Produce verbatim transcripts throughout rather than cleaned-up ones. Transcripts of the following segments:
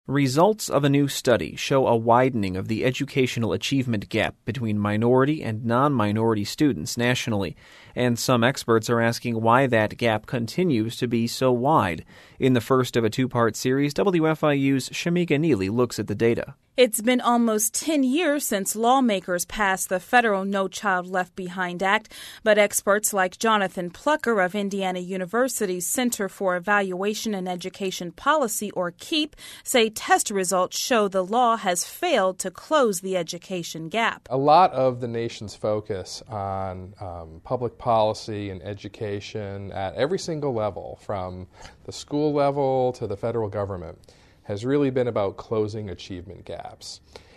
Results of a new study show a widening of the educational achievement gap between minority and non-minority students nationally, and some experts are asking why that gap continues to be so wide. In the first of a two-part series, W F I U's Shamika Neely looks at the data. It's been almost ten years since lawmakers passed the federal No Child Left Behind Act, but experts like Jonathan Plucker of Indiana University's Center for Evaluation and Education Policy, or KEEP, say test results show the law has failed to close the education gap. A lot of the nation's focus on um, public policy and education at every single level, from the school level to the federal government, has really been about closing achievement gaps.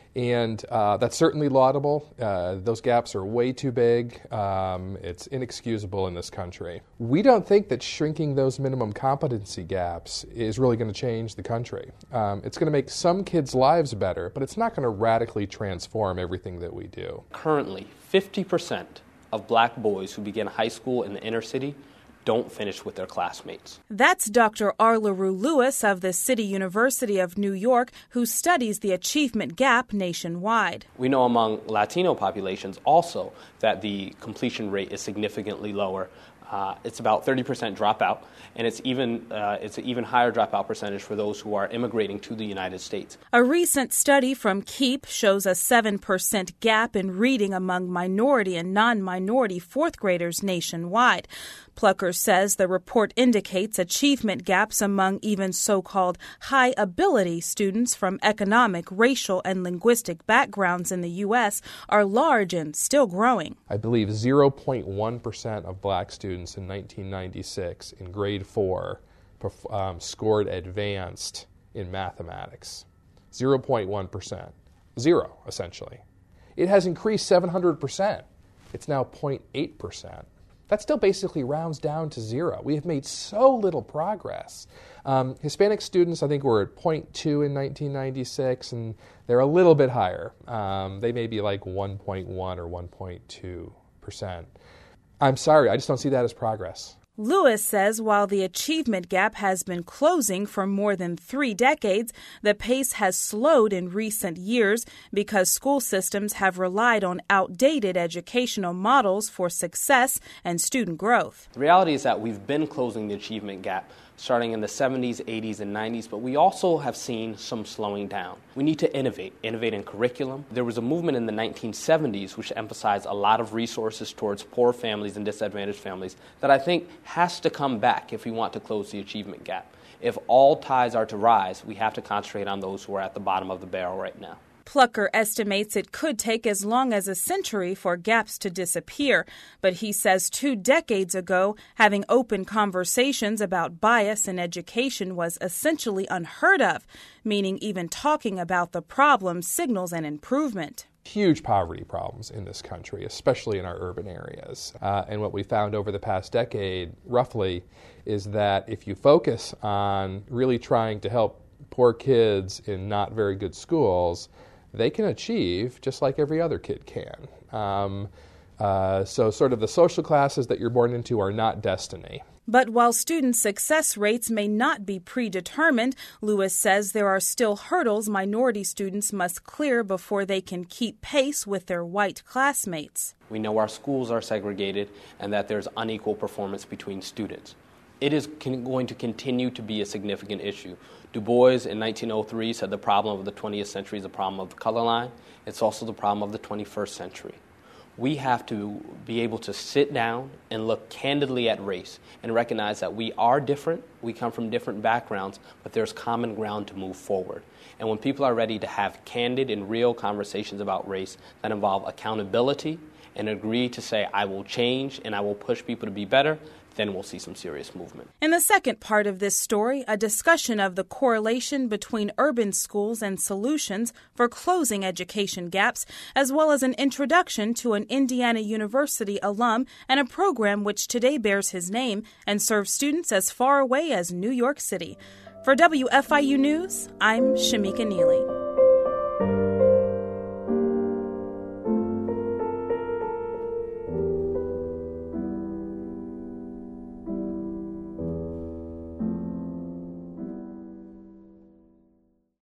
And uh, that's certainly laudable. Uh, those gaps are way too big. Um, it's inexcusable in this country. We don't think that shrinking those minimum competency gaps is really going to change the country. Um, it's going to make some kids' lives better, but it's not going to radically transform everything that we do. Currently, fifty percent of black boys who begin high school in the inner city don't finish with their classmates. That's Doctor Arleru Lewis of the City University of New York, who studies the achievement gap nationwide. We know among Latino populations also that the completion rate is significantly lower. Uh, it's about thirty percent dropout, and it's even uh, it's an even higher dropout percentage for those who are immigrating to the United States. A recent study from KEEP shows a seven percent gap in reading among minority and non-minority fourth graders nationwide. Plucker says the report indicates achievement gaps among even so-called high-ability students from economic, racial, and linguistic backgrounds in the U S are large and still growing. I believe zero point one percent of black students in nineteen ninety-six in grade four um, scored advanced in mathematics. zero point one percent. Zero, essentially. It has increased seven hundred percent. It's now zero point eight percent. That still basically rounds down to zero. We have made so little progress. Um, Hispanic students, I think, were at zero point two in nineteen ninety-six, and they're a little bit higher. Um, they may be like one point one or one point two percent. I'm sorry, I just don't see that as progress. Lewis says while the achievement gap has been closing for more than three decades, the pace has slowed in recent years because school systems have relied on outdated educational models for success and student growth. The reality is that we've been closing the achievement gap starting in the seventies, eighties, and nineties, but we also have seen some slowing down. We need to innovate, innovate in curriculum. There was a movement in the nineteen seventies which emphasized a lot of resources towards poor families and disadvantaged families that I think has to come back if we want to close the achievement gap. If all tides are to rise, we have to concentrate on those who are at the bottom of the barrel right now. Plucker estimates it could take as long as a century for gaps to disappear, but he says two decades ago, having open conversations about bias in education was essentially unheard of, meaning even talking about the problem signals an improvement. Huge poverty problems in this country, especially in our urban areas. Uh, and what we found over the past decade, roughly, is that if you focus on really trying to help poor kids in not very good schools, they can achieve just like every other kid can. Um, uh, so sort of the social classes that you're born into are not destiny. But while student success rates may not be predetermined, Lewis says there are still hurdles minority students must clear before they can keep pace with their white classmates. We know our schools are segregated and that there's unequal performance between students. It is con- going to continue to be a significant issue. Du Bois in nineteen oh three said the problem of the twentieth century is the problem of the color line. It's also the problem of the twenty-first century. We have to be able to sit down and look candidly at race and recognize that we are different, we come from different backgrounds, but there's common ground to move forward. And when people are ready to have candid and real conversations about race that involve accountability and agree to say, I will change and I will push people to be better, then we'll see some serious movement. In the second part of this story, a discussion of the correlation between urban schools and solutions for closing education gaps, as well as an introduction to an Indiana University alum and a program which today bears his name and serves students as far away as New York City. For W F I U News, I'm Shamika Neely.